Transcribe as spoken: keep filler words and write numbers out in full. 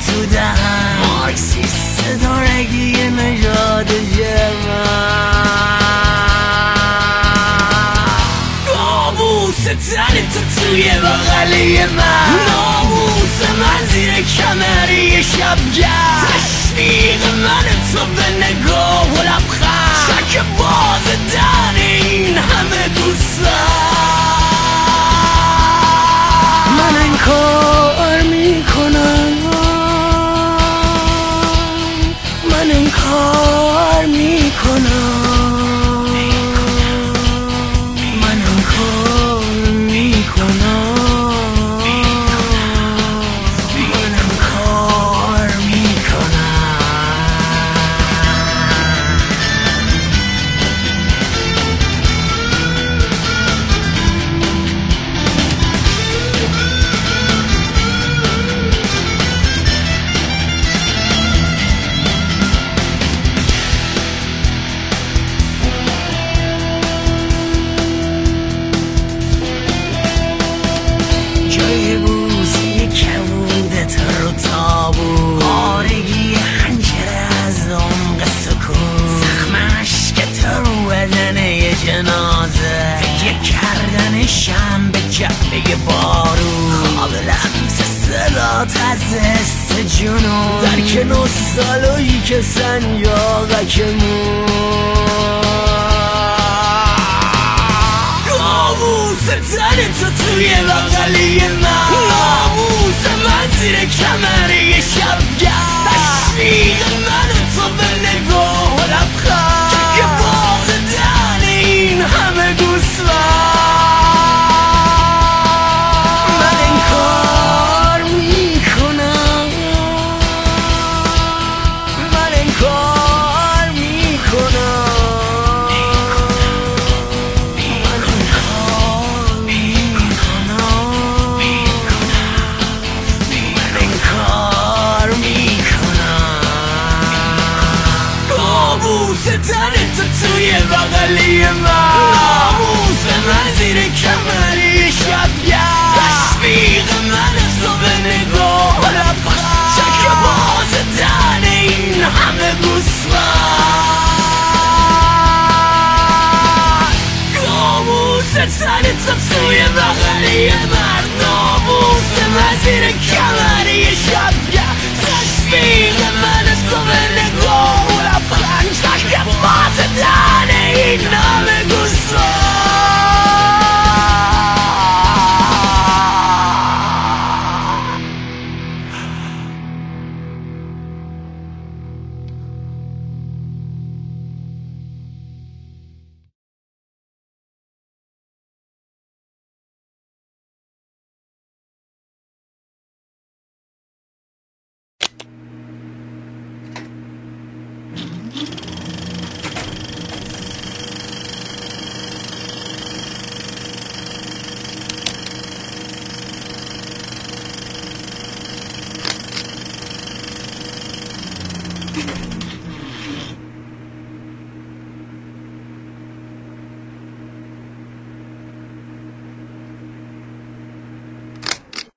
تو دهن مارکسیست دارگی نژاد جمن ناموس تن تو توی بغلی من ناموس من زیر کمری شبگرد تشویق من تو به نگاه و لبخند چک باز دن این همه دوستم من انکار میکنم من انکار میکنم من انکار میکنم من انکار میکنم جای بوسی کبودت رو تابو پارگی حنجره از عمق سکون زخم عشقت رو بدن یه جنازه تکیه کردن شم به جبهه بارون خواب لمس صدات از حس جنون درک نوستالوژی که سنجاقک مون ناموس تن تو توی بغلی من ناموس من زیر کمری شبگرد تشویق من تو به نگاه و لبخند چک باز دن این همه گوسفند من انکار میکنم من انکار میکنم تن تو توی بغلی من ناموس من زیر کمری شبگرد تشویق من تو به نگاه و لبخند چک باز دن این همه گوسفند ناموس تن تو توی بغلی من ناموس من زیر کمری شبگرد تشویق من تو به نگاه و لبخند چک باز دن این همه گوسفند